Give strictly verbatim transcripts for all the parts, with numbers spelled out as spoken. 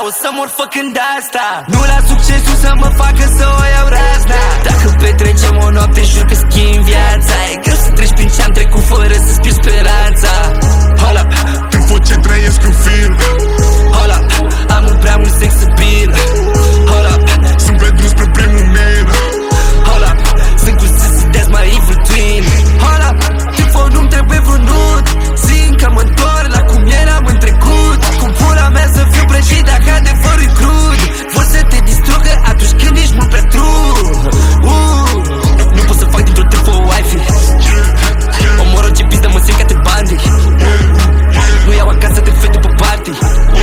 o să mor făcând asta. Nu la succesul să mă facă să o iau razna. Dacă petrecem o noapte, jur că schimb viața. E greu să treci prin ce-am trecut fără să-ți pierzi speranța. Hold up, când văd ce trăiesc în film. Hold up, am un prea mult sex appeal. Hold up, sunt pe drum spre primul min. Hold up, sunt cu sisi, that's my evil twin. Hold up, tifo nu-mi trebuie vânut. Simt că mă întorc la cum eram în trecut. Cum pula mea să fiu prăjit dacă adevărul e crud. Vor să te distrugă atunci când ești mult prea true. uh, Nu pot să fac dintr-o tifo o wifi. Omor orice pistă, mă simt ca te bandi. Nu iau acasă, te fete pe party.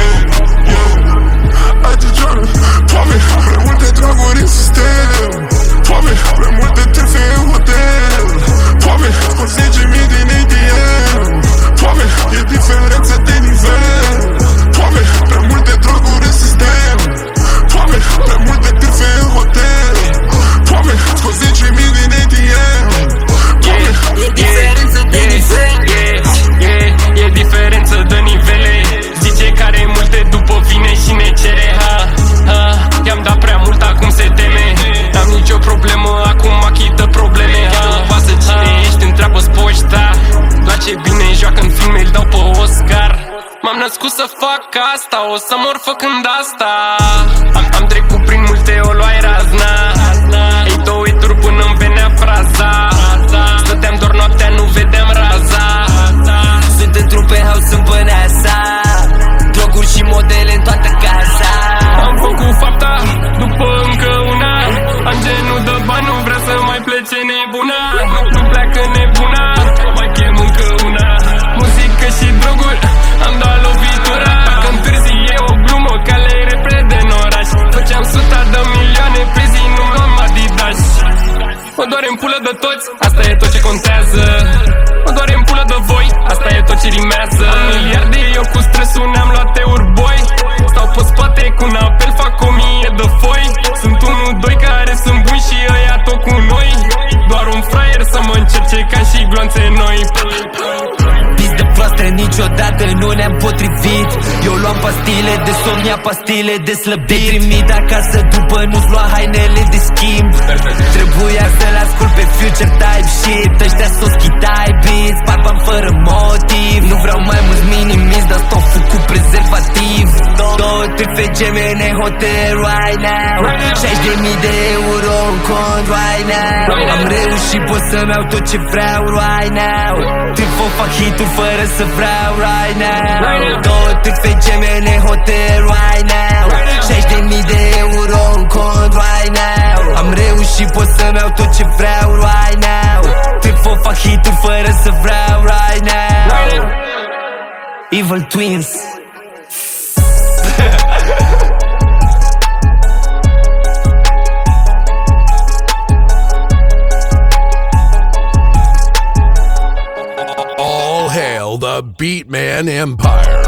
Atitudine, Doamne, prea multe draguri în sistem. Doamne, prea multe tefe în hotel. Doamne, scot zece mii din A T M. Doamne, e diferență de nivel. Doamne, prea multe droguri în sistem. Doamne, prea multe tefe în hotel. Doamne, scot zece mii din A T M. Doamne, e diferență de nivel. E diferență de nivele. Zice că are multe, după vine și ne cere. Ha, ha, i-am dat prea mult, acum se teme. N-am nicio problemă, acum achită probleme. Ha, pasă cine ești, întreabă-ți poșta. Place bine, joacă în filme, îl dau pe Oscar. M-am născut să fac asta, o să mor făcând asta. Am, am trecut prin multe, o luai razna. Ei două ituri până-mi venea fraza. Stăteam doar noaptea, nu vedeam raza. Sunt într-un penthouse în Băneasa. Droguri și modele în toată casa. Am făcut fapta după încă una. Am genul de bani, nu vrea să mai plece nebuna. Nu pleacă nebuna, mai chem încă una. Muzică și droguri, am dat lovitura. Dacă întârzi e o glumă, cale repede în oraș. Făceam suta de milioane pe zi, nu luam Adidas. Mă doare în pulă de toți, asta e tot ce contează. Mă doare în pulă de voi, asta e tot ce rimează. Am miliarde, eu cu stresul ne-am luat eur-boi. Stau pe spate cu un apel, fac o mie de foi. Sunt unul, doi care sunt buni și ăia tot cu noi. Doar un fraier să mă încerce ca și gloanțe noi. Pis de proastă, niciodată nu ne-am potrivit. Eu luam pastile de somn, ia pastile de slăbit. Trimit acasă după nu-ți lua hainele de schimb. Trebuia să-l ascult pe Future Type Shit. Ăștia s-o schitai beats, fac bani fără motiv. Nu vreau mai mulți minimis, dar stau făcut prezervativ. Două tefe gemene hotel right now. șaizeci de mii de euro în cont right now. Am reușit, pot să-mi iau tot ce vreau right now. Tifo fac hituri fără să vreau right now. Două tefe gemene hotel right now. șaizeci de mii de euro în cont right now. Am reușit, pot să-mi iau tot ce vreau right now. Tifo fac hituri fără să vreau right now. Evil Twins. All hail the Beatman Empire.